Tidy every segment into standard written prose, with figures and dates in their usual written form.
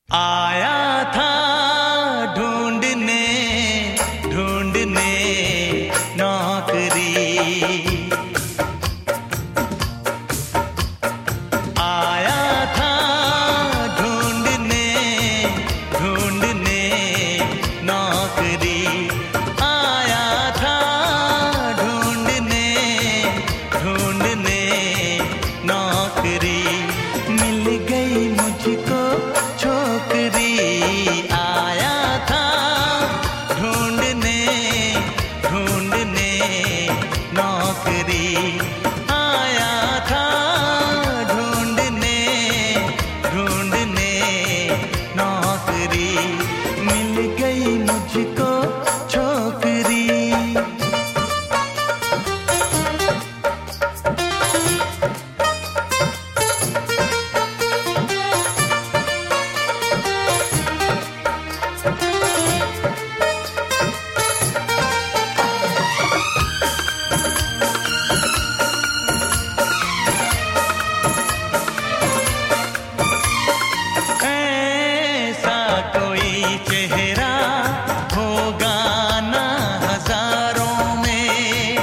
आया था ढूंढने ढूंढने नौकरी, आया था ढूंढने ढूंढने नौकरी, आया था ढूंढने ढूंढने नौकरी, मिल गई मुझको छोकरी। आया था ढूंढने ढूंढने नौकरी, आया था ढूंढने ढूंढने नौकरी, मिल गई मुझको छोकरी। चेहरा होगा ना हजारों में,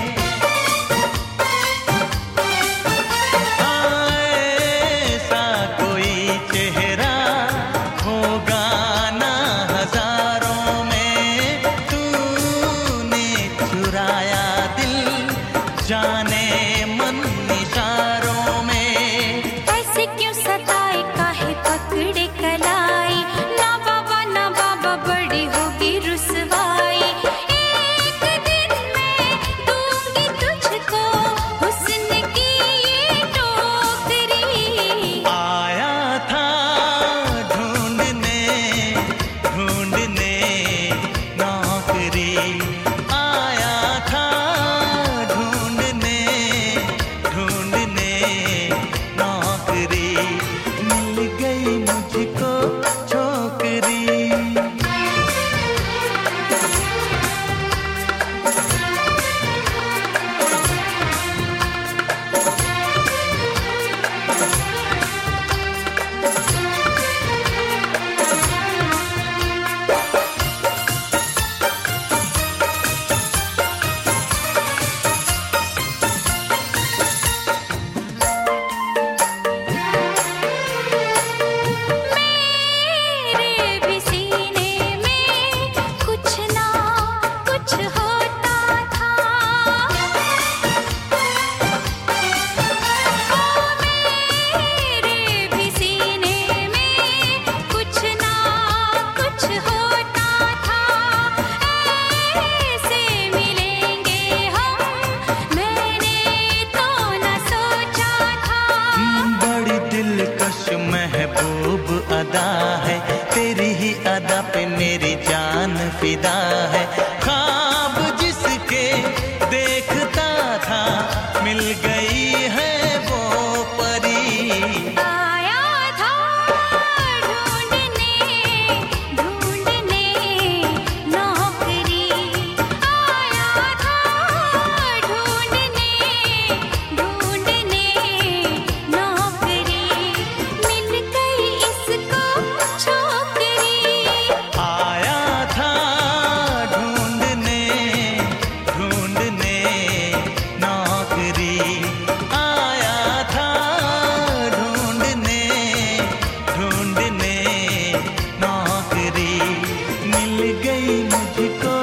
ऐसा कोई चेहरा होगा ना हजारों में, तूने चुराया दिल जाने मन इशारों में। ऐसे क्यों सताए काहे पकड़े कलाई, ना बाबा ना बाबा बड़ी होगी रुसवाई। एक दिन मैं दूंगी तुझको हुस्न की ये टोकरी। आया था ढूंढने ढूंढने नौकरी, आया था ढूंढने ढूंढने नौकरी, मिल गई मुझको छोकरी। मेरे भी सीने में कुछ ना कुछ होता था, मेरे भी सीने में कुछ ना कुछ होता था। ऐसे मिलेंगे हम मैंने तो न सोचा था। बड़ी दिलकश महबूब अदा है, तेरी ही अदा पे मेरी जान फिदा है। ख्वाब जिसके देखता था मिल गई है वो परी। आया था ढूंढने ढूंढने नौकरी, आया था ढूंढने ढूंढने नौकरी, मिल गई इसको छोकरी। आया था ढूंढने ढूंढने नौकरी, आया था ढूंढने ढूंढने नौकरी, मिल गई मुझको